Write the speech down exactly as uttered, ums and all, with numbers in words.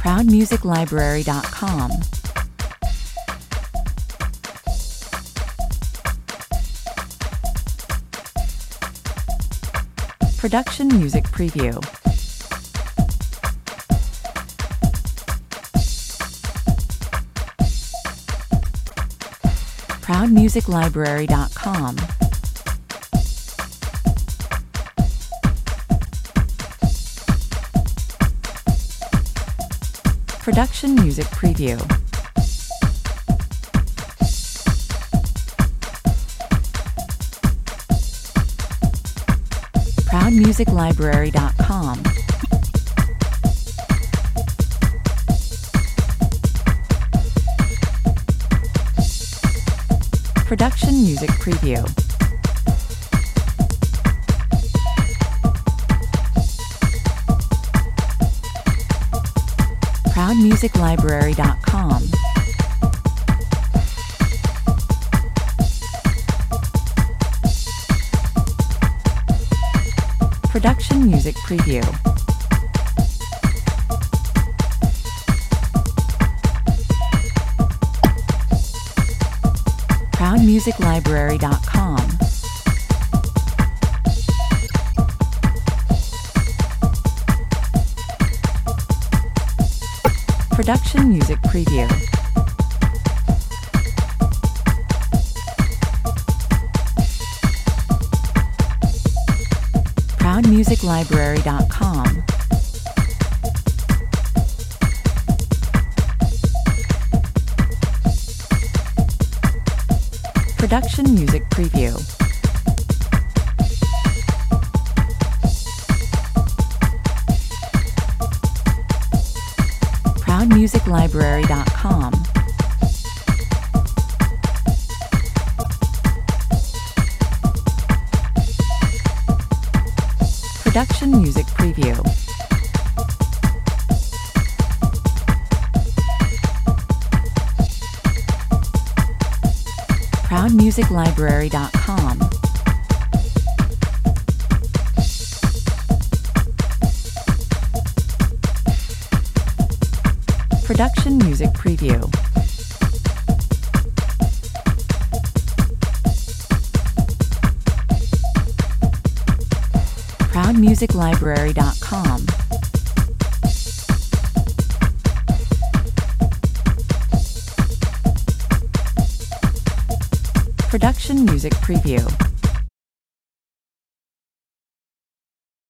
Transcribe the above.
proud music library dot com. Production Music Preview. proud music library dot com. Production Music Preview. proud music library dot com. Production Music Preview. proud music library dot com. Production Music Preview. proud music library dot com. Production Music Preview. proud music library dot com. Production Music Preview. proud music library dot com. Production Music Preview. proud music library dot com. Production Music Preview. proud music library dot com. Production Music Preview.